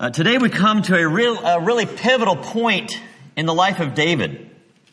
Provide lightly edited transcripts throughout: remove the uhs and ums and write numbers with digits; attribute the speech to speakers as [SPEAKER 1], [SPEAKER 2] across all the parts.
[SPEAKER 1] Today we come to a really pivotal point in the life of David.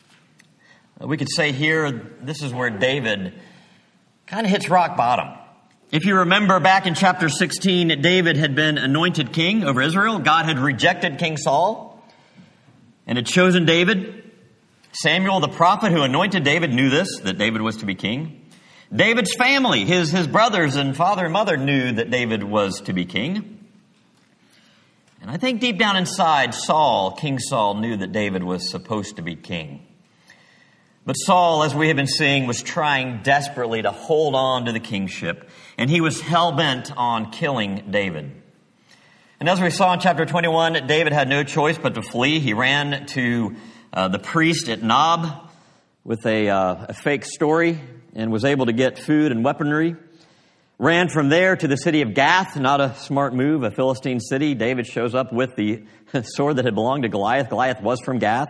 [SPEAKER 1] We could say here, this is where David kind of hits rock bottom. If you remember back in chapter 16, David had been anointed king over Israel. God had rejected King Saul and had chosen David. Samuel, the prophet who anointed David, knew this, that David was to be king. David's family, his brothers and father and mother knew that David was to be king. And I think deep down inside, King Saul, knew that David was supposed to be king. But Saul, as we have been seeing, was trying desperately to hold on to the kingship. And he was hell-bent on killing David. And as we saw in chapter 21, David had no choice but to flee. He ran to the priest at Nob with a fake story and was able to get food and weaponry. Ran from there to the city of Gath, not a smart move, a Philistine city. David shows up with the sword that had belonged to Goliath. Goliath was from Gath.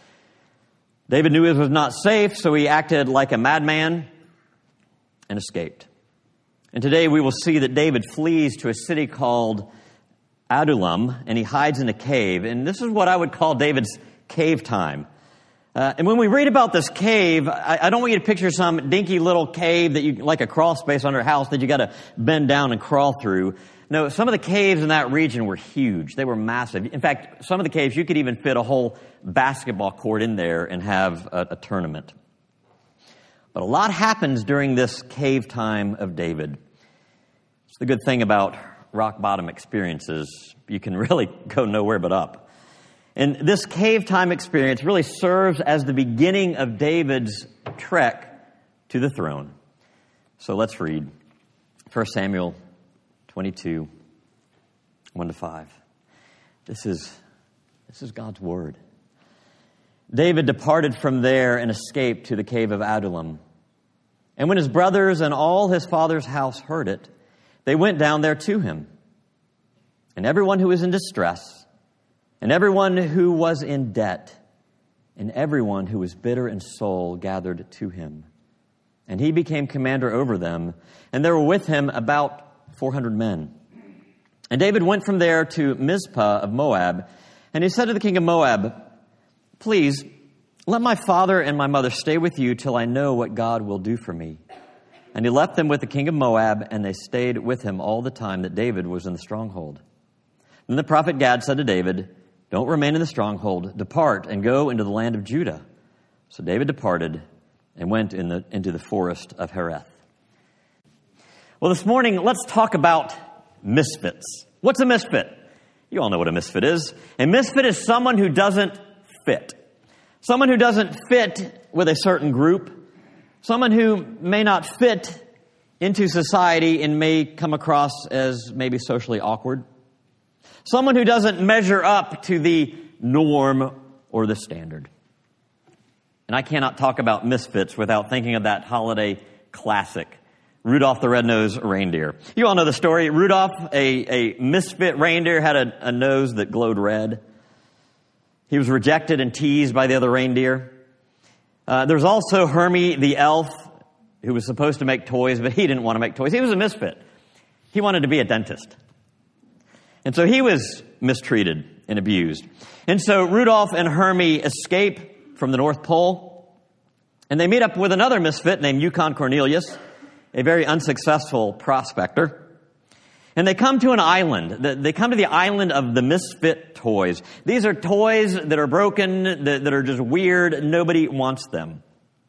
[SPEAKER 1] David knew it was not safe, so he acted like a madman and escaped. And today we will see that David flees to a city called Adullam, and he hides in a cave. And this is what I would call David's cave time. And when we read about this cave, I don't want you to picture some dinky little cave that you, like a crawl space under a house that you got to bend down and crawl through. No, some of the caves in that region were huge. They were massive. In fact, some of the caves, you could even fit a whole basketball court in there and have a tournament. But a lot happens during this cave time of David. It's the good thing about rock bottom experiences. You can really go nowhere but up. And this cave time experience really serves as the beginning of David's trek to the throne. So let's read 1 Samuel 22, 1-5. This is God's word. David departed from there and escaped to the cave of Adullam. And when his brothers and all his father's house heard it, they went down there to him. And everyone who was in distress, and everyone who was in debt, and everyone who was bitter in soul gathered to him. And he became commander over them, and there were with him about 400 men. And David went from there to Mizpah of Moab, and he said to the king of Moab, "Please, let my father and my mother stay with you till I know what God will do for me." And he left them with the king of Moab, and they stayed with him all the time that David was in the stronghold. Then the prophet Gad said to David, "Don't remain in the stronghold. Depart and go into the land of Judah." So David departed and went into the forest of Hereth. Well, this morning, let's talk about misfits. What's a misfit? You all know what a misfit is. A misfit is someone who doesn't fit. Someone who doesn't fit with a certain group. Someone who may not fit into society and may come across as maybe socially awkward. Someone who doesn't measure up to the norm or the standard. And I cannot talk about misfits without thinking of that holiday classic, Rudolph the Red-Nosed Reindeer. You all know the story. Rudolph, a misfit reindeer, had a nose that glowed red. He was rejected and teased by the other reindeer. There was also Hermie the elf, who was supposed to make toys, but he didn't want to make toys. He was a misfit. He wanted to be a dentist. And so he was mistreated and abused. And so Rudolph and Hermie escape from the North Pole, and they meet up with another misfit named Yukon Cornelius, a very unsuccessful prospector. And they come to an island. They come to the island of the misfit toys. These are toys that are broken, that are just weird. Nobody wants them.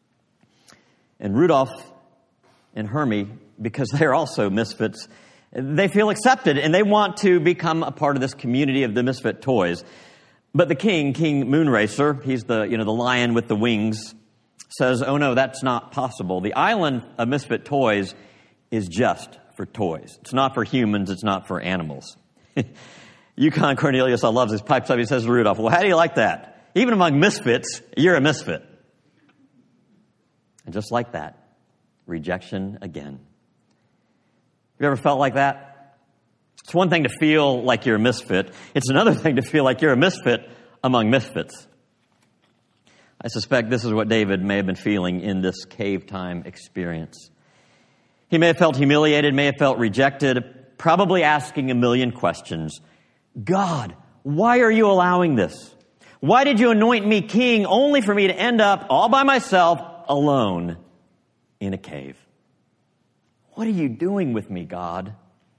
[SPEAKER 1] And Rudolph and Hermie, because they're also misfits, they feel accepted, and they want to become a part of this community of the misfit toys. But the King Moonracer, he's the lion with the wings, says, "Oh no, that's not possible. The island of misfit toys is just for toys. It's not for humans. It's not for animals." Yukon Cornelius, I love this, pipes up. He says to Rudolph, "Well, how do you like that? Even among misfits, you're a misfit." And just like that, rejection again. Have you ever felt like that? It's one thing to feel like you're a misfit. It's another thing to feel like you're a misfit among misfits. I suspect this is what David may have been feeling in this cave time experience. He may have felt humiliated, may have felt rejected, probably asking a million questions. God, why are you allowing this? Why did you anoint me king only for me to end up all by myself, alone, in a cave? What are you doing with me, God?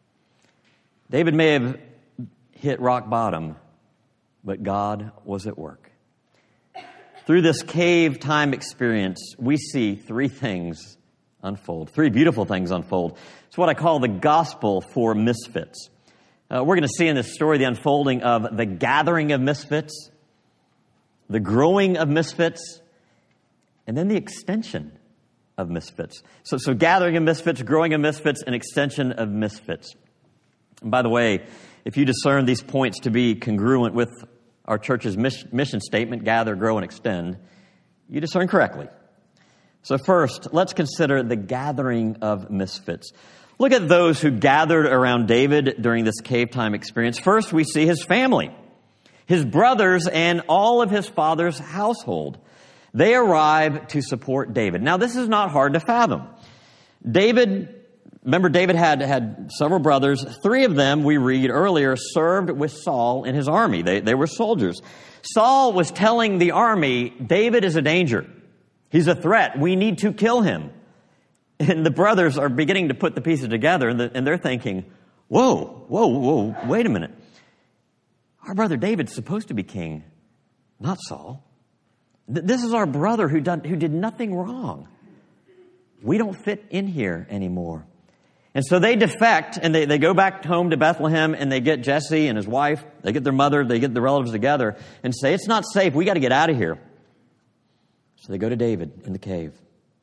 [SPEAKER 1] David may have hit rock bottom, but God was at work. Through this cave time experience, we see three things unfold, three beautiful things unfold. It's what I call the gospel for misfits. We're going to see in this story the unfolding of the gathering of misfits, the growing of misfits, and then the extension of misfits. So gathering of misfits, growing of misfits, and extension of misfits. And by the way, if you discern these points to be congruent with our church's mission statement, gather, grow, and extend, you discern correctly. So first, let's consider the gathering of misfits. Look at those who gathered around David during this cave time experience. First, we see his family, his brothers, and all of his father's household. They arrive to support David. Now, this is not hard to fathom. Remember, David had several brothers. Three of them, we read earlier, served with Saul in his army. They were soldiers. Saul was telling the army, David is a danger. He's a threat. We need to kill him. And the brothers are beginning to put the pieces together, and they're thinking, whoa, wait a minute. Our brother David's supposed to be king, not Saul. This is our brother who did nothing wrong. We don't fit in here anymore. And so they defect, and they go back home to Bethlehem, and they get Jesse and his wife, they get their mother, they get the relatives together, and say, it's not safe, we got to get out of here. So they go to David in the cave.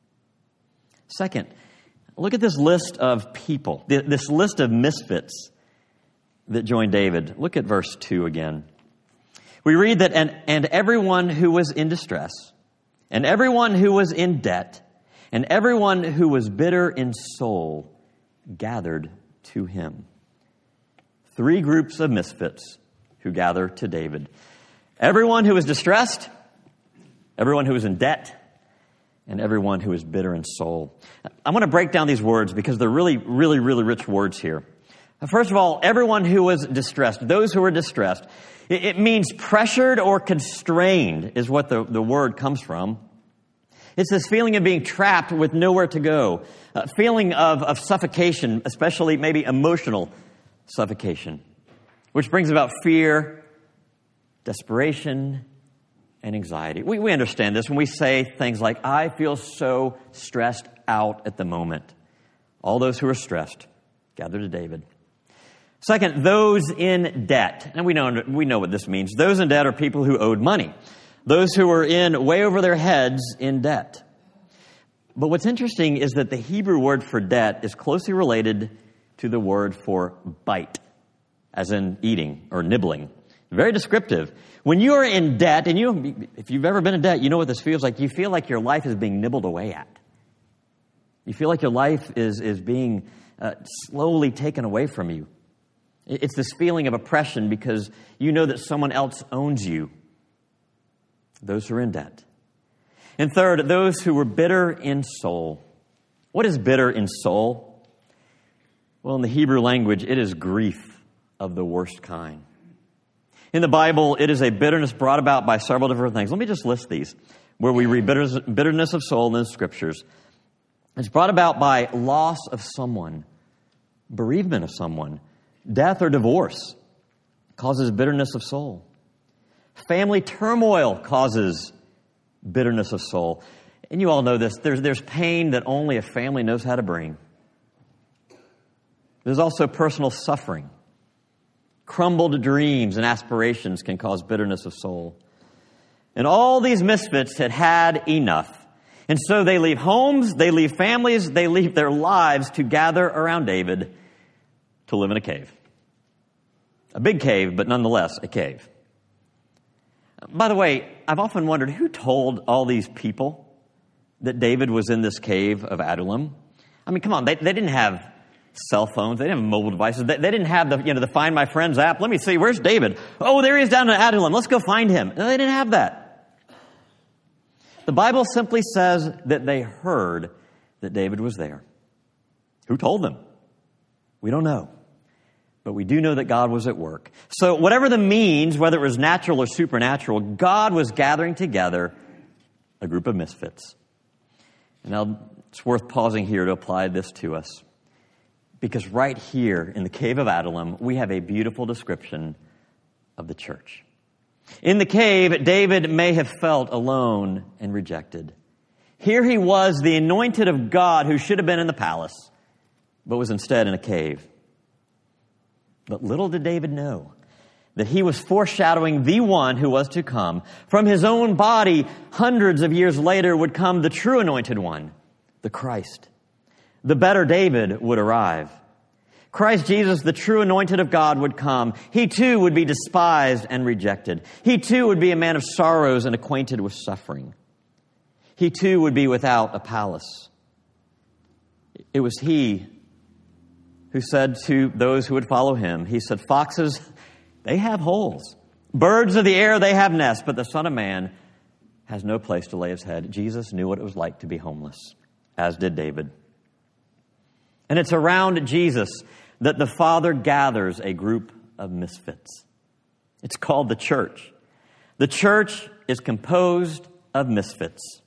[SPEAKER 1] Second, look at this list of people, this list of misfits that joined David. Look at verse 2 again. We read that, and everyone who was in distress, and everyone who was in debt, and everyone who was bitter in soul gathered to him. Three groups of misfits who gather to David. Everyone who was distressed, everyone who was in debt, and everyone who is bitter in soul. I want to break down these words because they're really, really, really rich words here. First of all, everyone who was distressed, those who were distressed, it means pressured or constrained is what the word comes from. It's this feeling of being trapped with nowhere to go, a feeling of suffocation, especially maybe emotional suffocation, which brings about fear, desperation, and anxiety. We understand this when we say things like, I feel so stressed out at the moment. All those who are stressed gather to David. Second, those in debt. And we know what this means. Those in debt are people who owed money. Those who are in way over their heads in debt. But what's interesting is that the Hebrew word for debt is closely related to the word for bite, as in eating or nibbling. Very descriptive. When you are in debt, and if you've ever been in debt, you know what this feels like. You feel like your life is being nibbled away at. You feel like your life is being slowly taken away from you. It's this feeling of oppression because you know that someone else owns you. Those who are in debt. And third, those who were bitter in soul. What is bitter in soul? Well, in the Hebrew language, it is grief of the worst kind. In the Bible, it is a bitterness brought about by several different things. Let me just list these, where we read bitterness of soul in the Scriptures. It's brought about by loss of someone, bereavement of someone, death or divorce causes bitterness of soul. Family turmoil causes bitterness of soul. And you all know this. There's pain that only a family knows how to bring. There's also personal suffering. Crumbled dreams and aspirations can cause bitterness of soul. And all these misfits had enough. And so they leave homes, they leave families, they leave their lives to gather around David to live in a cave. A big cave, but nonetheless a cave. By the way, I've often wondered who told all these people that David was in this cave of Adullam. I mean, come on, they didn't have cell phones, they didn't have mobile devices, they didn't have the Find My Friends app. Let me see, where's David? Oh, there he is down in Adullam. Let's go find him. No, they didn't have that. The Bible simply says that they heard that David was there. Who told them? We don't know. But we do know that God was at work. So whatever the means, whether it was natural or supernatural, God was gathering together a group of misfits. And now it's worth pausing here to apply this to us. Because right here in the cave of Adullam, we have a beautiful description of the church. In the cave, David may have felt alone and rejected. Here he was, the anointed of God, who should have been in the palace, but was instead in a cave. But little did David know that he was foreshadowing the one who was to come. From his own body, hundreds of years later, would come the true anointed one, the Christ. The better David would arrive. Christ Jesus, the true anointed of God, would come. He too would be despised and rejected. He too would be a man of sorrows and acquainted with suffering. He too would be without a palace. It was he who said to those who would follow him, he said, foxes, they have holes. Birds of the air, they have nests, but the Son of Man has no place to lay his head. Jesus knew what it was like to be homeless, as did David. And it's around Jesus that the Father gathers a group of misfits. It's called the church. The church is composed of misfits.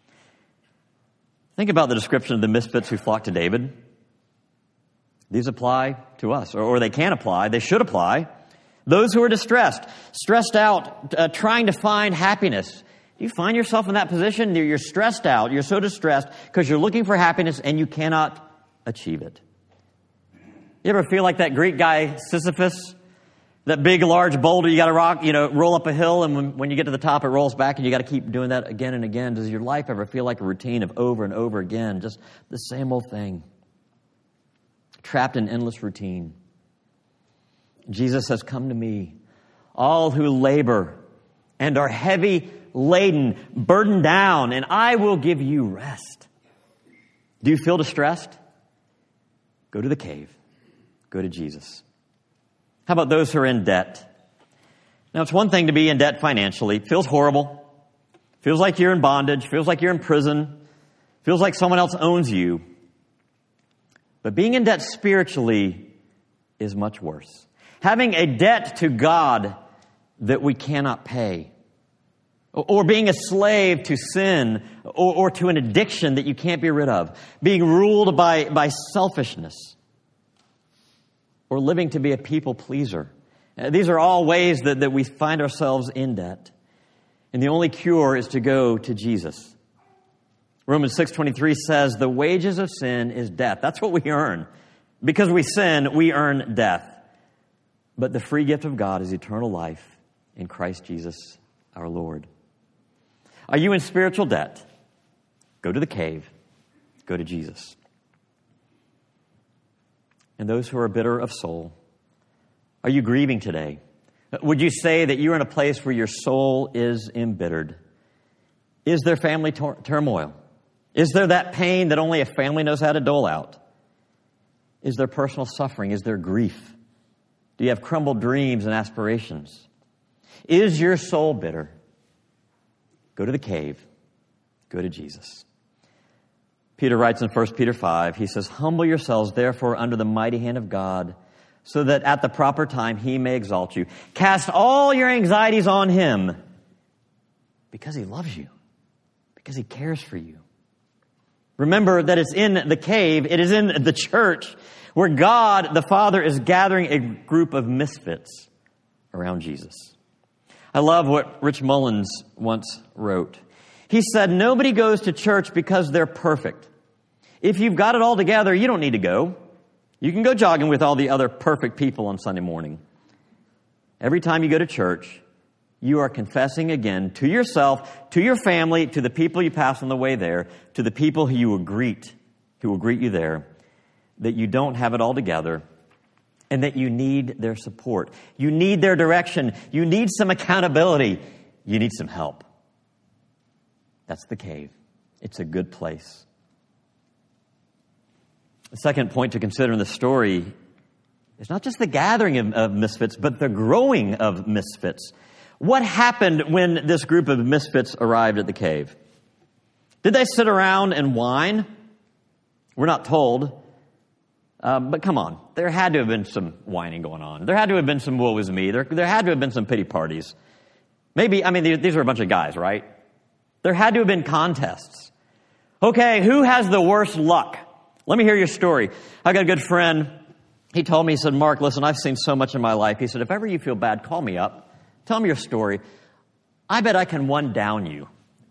[SPEAKER 1] Think about the description of the misfits who flocked to David. These apply to us, or they can apply, they should apply. Those who are distressed, stressed out, trying to find happiness. Do you find yourself in that position? You're stressed out, you're so distressed because you're looking for happiness and you cannot achieve it. You ever feel like that Greek guy Sisyphus? That big, large boulder you got to roll up a hill, and when you get to the top, it rolls back, and you got to keep doing that again and again. Does your life ever feel like a routine of over and over again, just the same old thing? Trapped in endless routine. Jesus says, come to me, all who labor and are heavy laden, burdened down, and I will give you rest. Do you feel distressed? Go to the cave. Go to Jesus. How about those who are in debt? Now, it's one thing to be in debt financially. It feels horrible. Feels like you're in bondage. Feels like you're in prison. Feels like someone else owns you. But being in debt spiritually is much worse. Having a debt to God that we cannot pay. Or being a slave to sin or to an addiction that you can't be rid of. Being ruled by selfishness. Or living to be a people pleaser. These are all ways that we find ourselves in debt. And the only cure is to go to Jesus. Romans 6:23 says, the wages of sin is death. That's what we earn. Because we sin, we earn death. But the free gift of God is eternal life in Christ Jesus our Lord. Are you in spiritual debt? Go to the cave. Go to Jesus. And those who are bitter of soul, are you grieving today? Would you say that you're in a place where your soul is embittered? Is there family turmoil? Is there that pain that only a family knows how to dole out? Is there personal suffering? Is there grief? Do you have crumbled dreams and aspirations? Is your soul bitter? Go to the cave. Go to Jesus. Peter writes in 1 Peter 5, he says, humble yourselves, therefore, under the mighty hand of God, so that at the proper time he may exalt you. Cast all your anxieties on him, because he loves you, because he cares for you. Remember that it's in the cave, it is in the church, where God, the Father, is gathering a group of misfits around Jesus. I love what Rich Mullins once wrote. He said, nobody goes to church because they're perfect. If you've got it all together, you don't need to go. You can go jogging with all the other perfect people on Sunday morning. Every time you go to church, you are confessing again to yourself, to your family, to the people you pass on the way there, to the people who will greet you there, that you don't have it all together and that you need their support. You need their direction. You need some accountability. You need some help. That's the cave. It's a good place. The second point to consider in the story is not just the gathering of misfits, but the growing of misfits. What happened when this group of misfits arrived at the cave? Did they sit around and whine? We're not told. But come on, there had to have been some whining going on. There had to have been some woe is me. There had to have been some pity parties. Maybe, these were a bunch of guys, right? There had to have been contests. Okay, who has the worst luck? Let me hear your story. I got a good friend. He told me, he said, Mark, listen, I've seen so much in my life. He said, if ever you feel bad, call me up. Tell me your story. I bet I can one down you.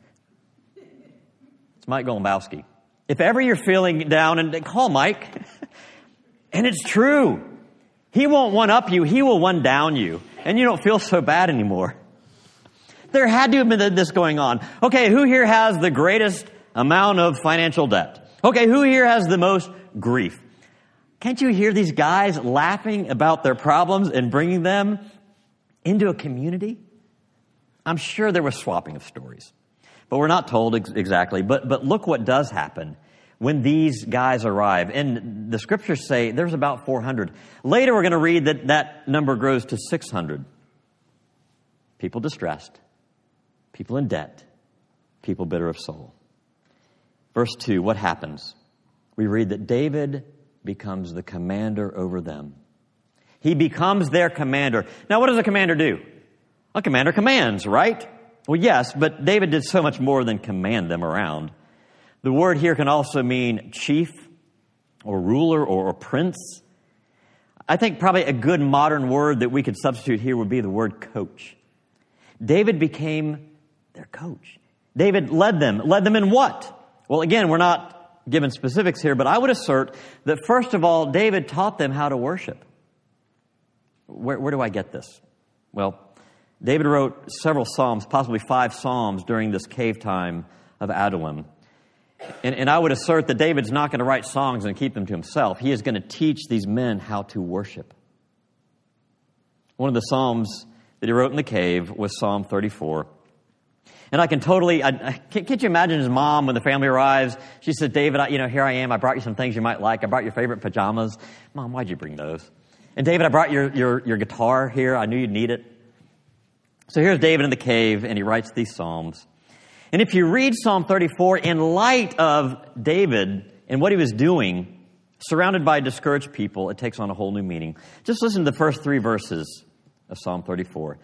[SPEAKER 1] It's Mike Golombowski. If ever you're feeling down, and call Mike. And it's true. He won't one up you. He will one down you. And you don't feel so bad anymore. There had to have been this going on. Okay, who here has the greatest amount of financial debt? Okay, who here has the most grief? Can't you hear these guys laughing about their problems and bringing them into a community? I'm sure there was swapping of stories, but we're not told exactly. But look what does happen when these guys arrive. And the scriptures say there's about 400. Later we're going to read that number grows to 600. People distressed, people in debt, people bitter of soul. Verse 2, what happens? We read that David becomes the commander over them. He becomes their commander. Now, what does a commander do? A commander commands, right? Well, yes, but David did so much more than command them around. The word here can also mean chief or ruler or prince. I think probably a good modern word that we could substitute here would be the word coach. David became their coach. David led them. Led them in what? Well, again, we're not given specifics here, but I would assert that first of all, David taught them how to worship. Where do I get this? Well, David wrote several psalms, possibly 5 psalms during this cave time of Adullam. And I would assert that David's not going to write songs and keep them to himself. He is going to teach these men how to worship. One of the psalms that he wrote in the cave was Psalm 34. And I can totally, can't you imagine his mom when the family arrives? She said, David, here I am. I brought you some things you might like. I brought your favorite pajamas. Mom, why'd you bring those? And David, I brought your guitar here. I knew you'd need it. So here's David in the cave, and he writes these psalms. And if you read Psalm 34 in light of David and what he was doing, surrounded by discouraged people, it takes on a whole new meaning. Just listen to the first 3 verses of Psalm 34.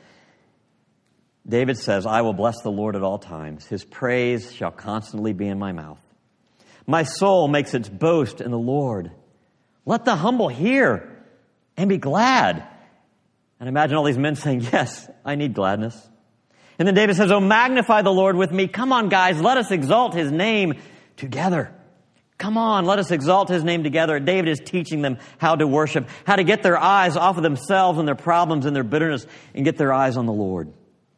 [SPEAKER 1] David says, I will bless the Lord at all times. His praise shall constantly be in my mouth. My soul makes its boast in the Lord. Let the humble hear and be glad. And imagine all these men saying, yes, I need gladness. And then David says, oh, magnify the Lord with me. Come on, guys, let us exalt his name together. Come on, let us exalt his name together. David is teaching them how to worship, how to get their eyes off of themselves and their problems and their bitterness and get their eyes on the Lord.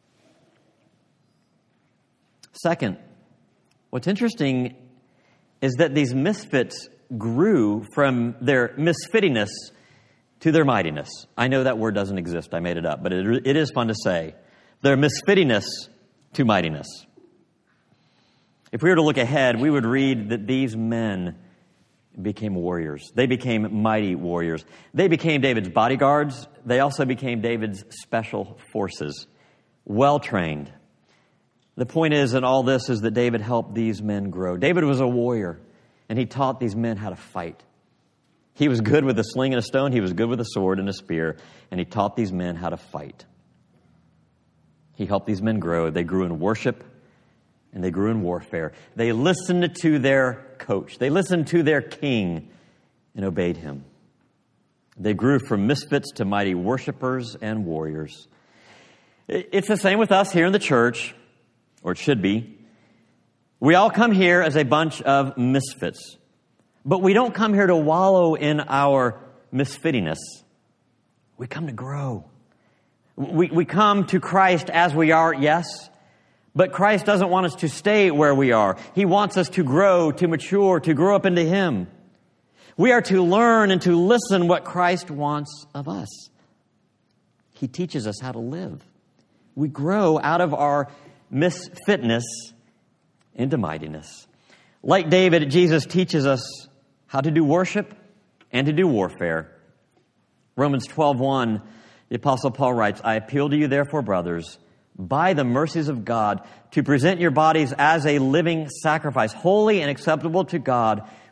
[SPEAKER 1] Second, what's interesting is that these misfits grew from their misfittiness to their mightiness. I know that word doesn't exist. I made it up, but it is fun to say. Their misfittiness to mightiness. If we were to look ahead, we would read that these men became warriors. They became mighty warriors. They became David's bodyguards. They also became David's special forces, well-trained. The point is in all this is that David helped these men grow. David was a warrior, and he taught these men how to fight. He was good with a sling and a stone. He was good with a sword and a spear, and he taught these men how to fight. He helped these men grow. They grew in worship, and they grew in warfare. They listened to their coach. They listened to their king and obeyed him. They grew from misfits to mighty worshipers and warriors. It's the same with us here in the church. Or it should be. We all come here as a bunch of misfits. But we don't come here to wallow in our misfittiness. We come to grow. We come to Christ as we are, yes. But Christ doesn't want us to stay where we are. He wants us to grow, to mature, to grow up into Him. We are to learn and to listen what Christ wants of us. He teaches us how to live. We grow out of our misfitness into mightiness. Like David, Jesus teaches us how to do worship and to do warfare. Romans 12:1, the Apostle Paul writes, I appeal to you therefore, brothers, by the mercies of God, to present your bodies as a living sacrifice, holy and acceptable to God,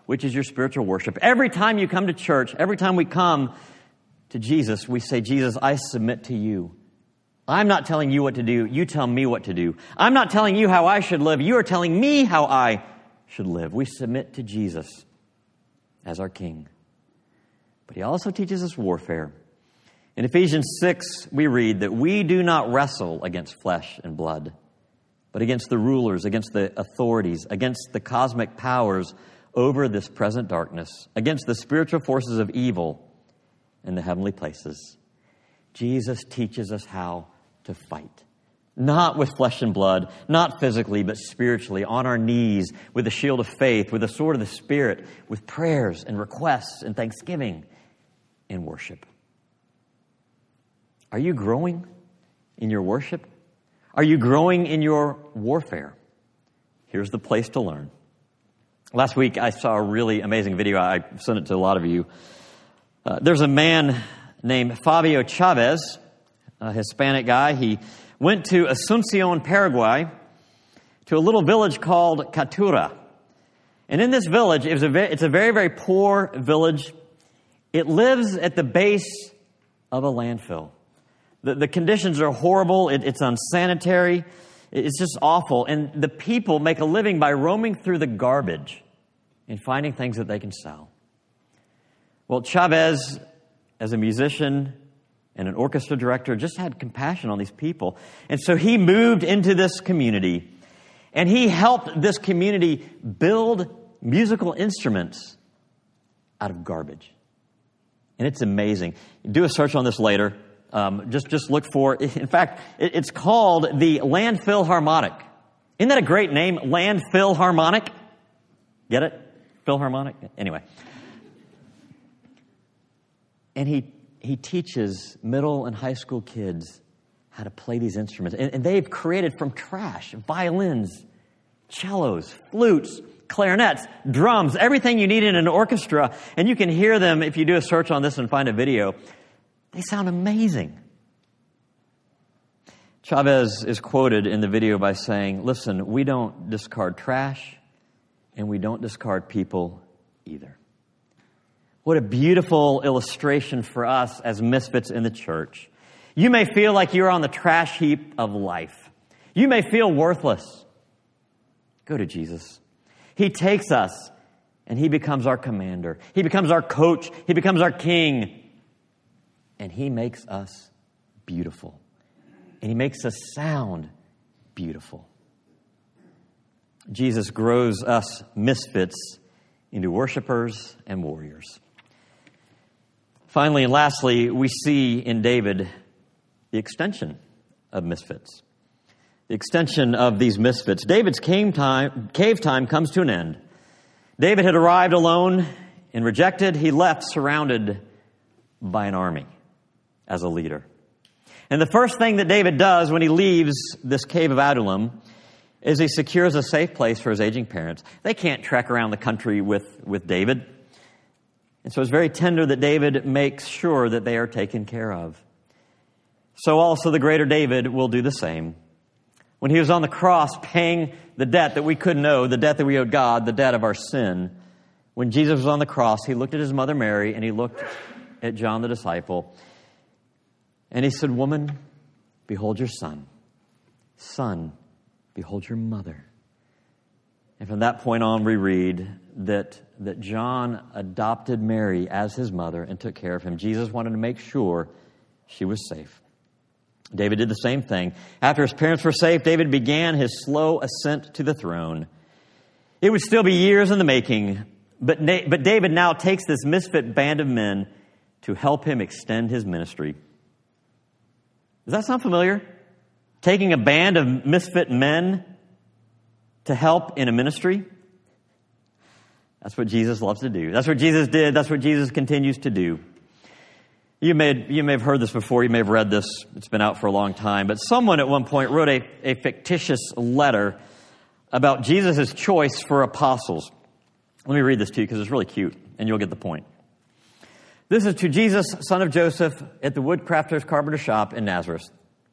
[SPEAKER 1] which is your spiritual worship. Every time you come to church, every time we come to Jesus, we say, Jesus, I submit to you. I'm not telling you what to do. You tell me what to do. I'm not telling you how I should live. You are telling me how I should live. We submit to Jesus as our King. But he also teaches us warfare. In Ephesians 6, we read that we do not wrestle against flesh and blood, but against the rulers, against the authorities, against the cosmic powers over this present darkness, against the spiritual forces of evil in the heavenly places. Jesus teaches us how to fight. Not with flesh and blood, not physically, but spiritually, on our knees, with the shield of faith, with the sword of the Spirit, with prayers and requests and thanksgiving and worship. Are you growing in your worship? Are you growing in your warfare? Here's the place to learn. Last week, I saw a really amazing video. I sent it to a lot of you. There's a man named Fabio Chavez, a Hispanic guy. He went to Asuncion, Paraguay, to a little village called Catura. And in this village, it's a very, very poor village. It lives at the base of a landfill. The conditions are horrible. It's unsanitary. It's just awful. And the people make a living by roaming through the garbage and finding things that they can sell. Well, Chavez, as a musician and an orchestra director, just had compassion on these people. And so he moved into this community, and he helped this community build musical instruments out of garbage. And it's amazing. Do a search on this later. Just look for, in fact, it's called the Landfill Harmonic. Isn't that a great name? Landfill Harmonic? Get it? Philharmonic? Anyway. And he teaches middle and high school kids how to play these instruments. And they've created from trash, violins, cellos, flutes, clarinets, drums, everything you need in an orchestra. And you can hear them if you do a search on this and find a video. They sound amazing. Chavez is quoted in the video by saying, listen, we don't discard trash, and we don't discard people either. What a beautiful illustration for us as misfits in the church. You may feel like you're on the trash heap of life. You may feel worthless. Go to Jesus. He takes us, and he becomes our commander. He becomes our coach. He becomes our king. And he makes us beautiful. And he makes us sound beautiful. Jesus grows us misfits into worshipers and warriors. Finally and lastly, we see in David the extension of misfits. The extension of these misfits. David's cave time comes to an end. David had arrived alone and rejected. He left surrounded by an army as a leader. And the first thing that David does when he leaves this cave of Adullam is he secures a safe place for his aging parents. They can't trek around the country with David. And so it's very tender that David makes sure that they are taken care of. So also the greater David will do the same. When he was on the cross paying the debt that we couldn't owe, the debt that we owed God, the debt of our sin, when Jesus was on the cross, he looked at his mother Mary and he looked at John the disciple. And he said, woman, behold your son. Son, behold your mother. And from that point on, we read that John adopted Mary as his mother and took care of him. Jesus wanted to make sure she was safe. David did the same thing. After his parents were safe, David began his slow ascent to the throne. It would still be years in the making, but David now takes this misfit band of men to help him extend his ministry. Does that sound familiar? Taking a band of misfit men to help in a ministry? That's what Jesus loves to do. That's what Jesus did. That's what Jesus continues to do. You may have heard this before. You may have read this. It's been out for a long time. But someone at one point wrote a fictitious letter about Jesus' choice for apostles. Let me read this to you because it's really cute, and you'll get the point. This is to Jesus, son of Joseph, at the woodcrafter's carpenter shop in Nazareth.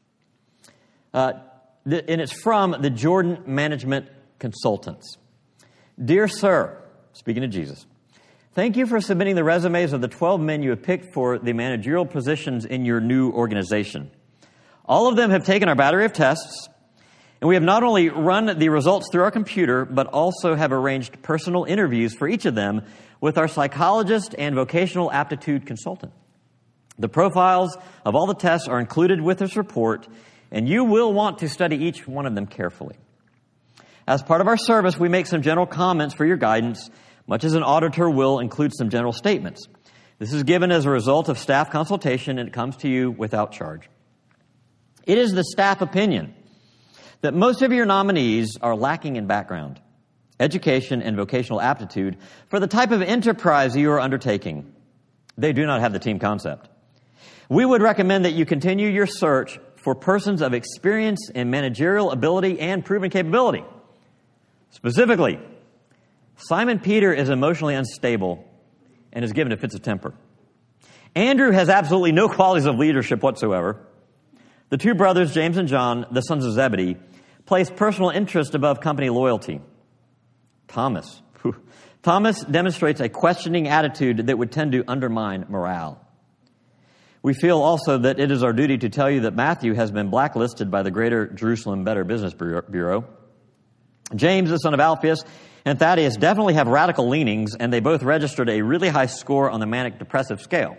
[SPEAKER 1] And it's from the Jordan Management Consultants. Dear sir, speaking to Jesus, thank you for submitting the resumes of the 12 men you have picked for the managerial positions in your new organization. All of them have taken our battery of tests, and we have not only run the results through our computer, but also have arranged personal interviews for each of them with our psychologist and vocational aptitude consultant. The profiles of all the tests are included with this report, and you will want to study each one of them carefully. As part of our service, we make some general comments for your guidance, much as an auditor will include some general statements. This is given as a result of staff consultation, and it comes to you without charge. It is the staff opinion that most of your nominees are lacking in background, education, and vocational aptitude for the type of enterprise you are undertaking. They do not have the team concept. We would recommend that you continue your search for persons of experience in managerial ability and proven capability. Specifically, Simon Peter is emotionally unstable and is given to fits of temper. Andrew has absolutely no qualities of leadership whatsoever. The two brothers, James and John, the sons of Zebedee, place personal interest above company loyalty. Thomas demonstrates a questioning attitude that would tend to undermine morale. We feel also that it is our duty to tell you that Matthew has been blacklisted by the Greater Jerusalem Better Business Bureau. James, the son of Alphaeus, and Thaddeus definitely have radical leanings, and they both registered a really high score on the manic-depressive scale.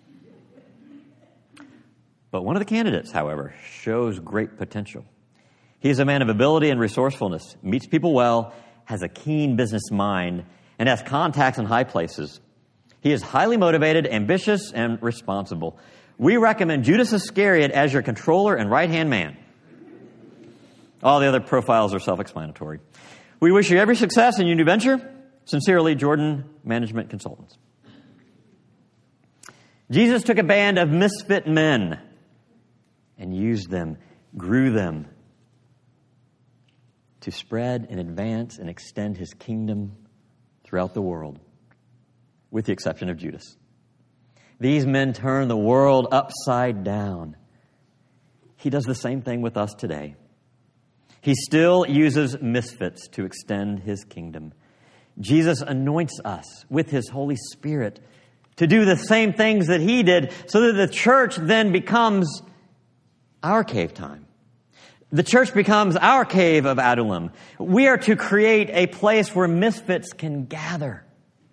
[SPEAKER 1] But one of the candidates, however, shows great potential. He is a man of ability and resourcefulness, meets people well, has a keen business mind, and has contacts in high places. He is highly motivated, ambitious, and responsible. We recommend Judas Iscariot as your controller and right-hand man. All the other profiles are self-explanatory. We wish you every success in your new venture. Sincerely, Jordan Management Consultants. Jesus took a band of misfit men and used them, grew them to spread and advance and extend his kingdom throughout the world, with the exception of Judas. These men turned the world upside down. He does the same thing with us today. He still uses misfits to extend his kingdom. Jesus anoints us with his Holy Spirit to do the same things that he did, so that the church then becomes our cave time. The church becomes our cave of Adullam. We are to create a place where misfits can gather.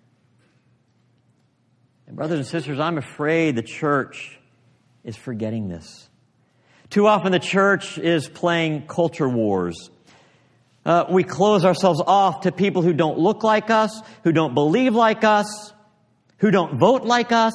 [SPEAKER 1] And brothers and sisters, I'm afraid the church is forgetting this. Too often the church is playing culture wars. We close ourselves off to people who don't look like us, who don't believe like us, who don't vote like us.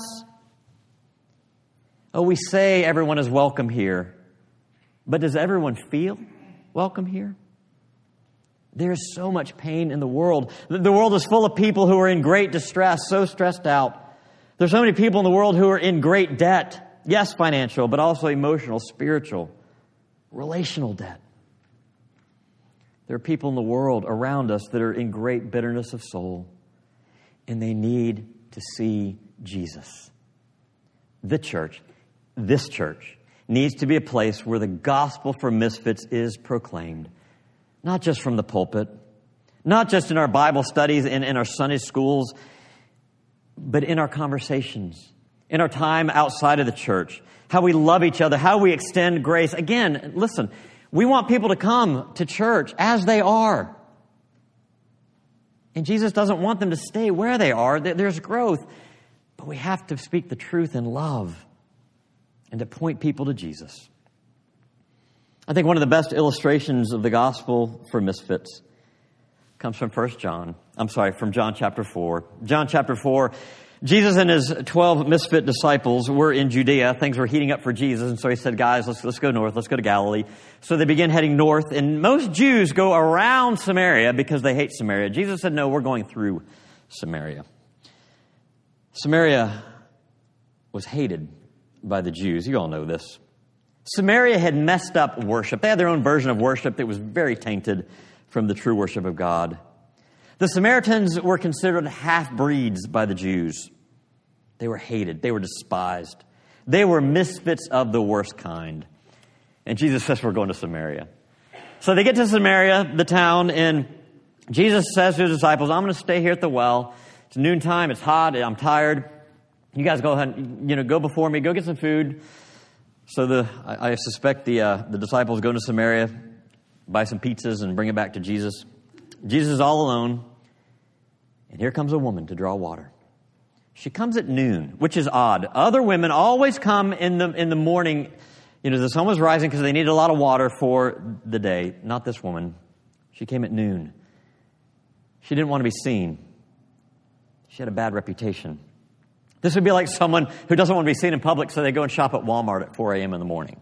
[SPEAKER 1] Oh, we say everyone is welcome here. But does everyone feel welcome here? There's so much pain in the world. The world is full of people who are in great distress, so stressed out. There's so many people in the world who are in great debt. Yes, financial, but also emotional, spiritual, relational debt. There are people in the world around us that are in great bitterness of soul, and they need to see Jesus. The church, this church, needs to be a place where the gospel for misfits is proclaimed. Not just from the pulpit, not just in our Bible studies and in our Sunday schools, but in our conversations, in our time outside of the church, how we love each other, how we extend grace. Again, listen, we want people to come to church as they are. And Jesus doesn't want them to stay where they are. There's growth. But we have to speak the truth in love and to point people to Jesus. I think one of the best illustrations of the gospel for misfits comes from from John chapter 4. John chapter 4, Jesus and his 12 misfit disciples were in Judea. Things were heating up for Jesus, and so he said, guys, let's go north. Let's go to Galilee. So they begin heading north, and most Jews go around Samaria because they hate Samaria. Jesus said, no, we're going through Samaria. Samaria was hated by the Jews. You all know this. Samaria had messed up worship. They had their own version of worship that was very tainted from the true worship of God. The Samaritans were considered half-breeds by the Jews. They were hated. They were despised. They were misfits of the worst kind. And Jesus says, we're going to Samaria. So they get to Samaria, the town, and Jesus says to his disciples, I'm going to stay here at the well. It's noontime. It's hot. I'm tired. You guys go ahead and, go before me. Go get some food. So I suspect the disciples go to Samaria, buy some pizzas, and bring it back to Jesus. Jesus is all alone. And here comes a woman to draw water. She comes at noon, which is odd. Other women always come in the morning, the sun was rising because they needed a lot of water for the day. Not this woman. She came at noon. She didn't want to be seen. She had a bad reputation. This would be like someone who doesn't want to be seen in public, so they go and shop at Walmart at 4 a.m. in the morning.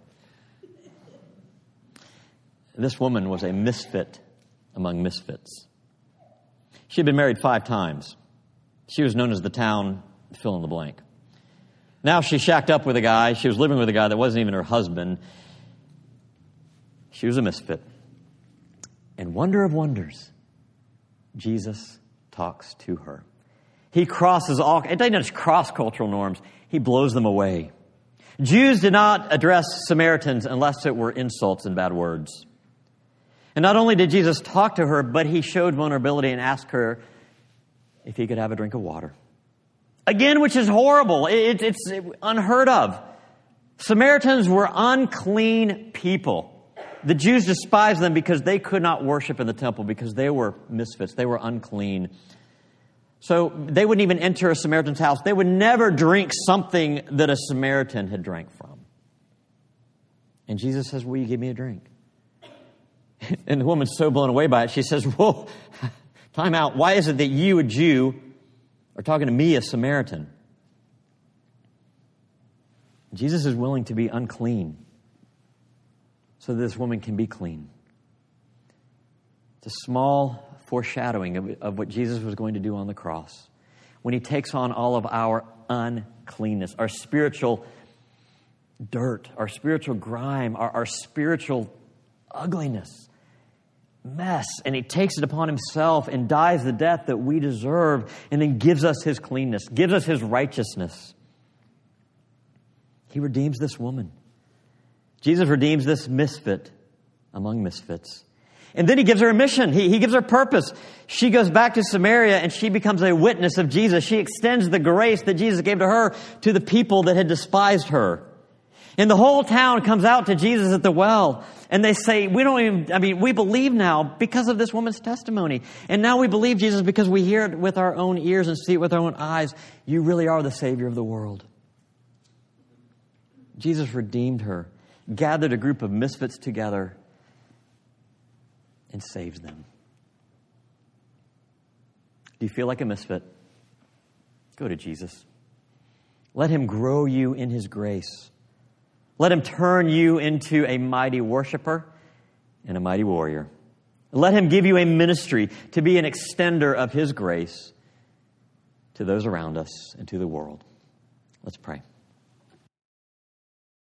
[SPEAKER 1] This woman was a misfit among misfits. She had been married 5 times. She was known as the town fill in the blank. Now she shacked up with a guy. She was living with a guy that wasn't even her husband. She was a misfit. And wonder of wonders, Jesus talks to her. He crosses it doesn't just cross cultural norms. He blows them away. Jews did not address Samaritans unless it were insults and bad words. And not only did Jesus talk to her, but he showed vulnerability and asked her if he could have a drink of water. Again, which is horrible. It's unheard of. Samaritans were unclean people. The Jews despised them because they could not worship in the temple because they were misfits. They were unclean. So they wouldn't even enter a Samaritan's house. They would never drink something that a Samaritan had drank from. And Jesus says, will you give me a drink? And the woman's so blown away by it, she says, whoa, time out. Why is it that you, a Jew, are talking to me, a Samaritan? Jesus is willing to be unclean so that this woman can be clean. It's a small foreshadowing of what Jesus was going to do on the cross when he takes on all of our uncleanness, our spiritual dirt, our spiritual grime, our spiritual ugliness, mess, and he takes it upon himself and dies the death that we deserve and then gives us his cleanness, gives us his righteousness. He redeems this woman. Jesus redeems this misfit among misfits. And then he gives her a mission. He gives her purpose. She goes back to Samaria and she becomes a witness of Jesus. She extends the grace that Jesus gave to her to the people that had despised her. And the whole town comes out to Jesus at the well. And they say, we believe now because of this woman's testimony. And now we believe, Jesus, because we hear it with our own ears and see it with our own eyes. You really are the Savior of the world. Jesus redeemed her, gathered a group of misfits together, and saves them. Do you feel like a misfit? Go to Jesus. Let him grow you in his grace. Let him turn you into a mighty worshiper and a mighty warrior. Let him give you a ministry to be an extender of his grace to those around us and to the world. Let's pray.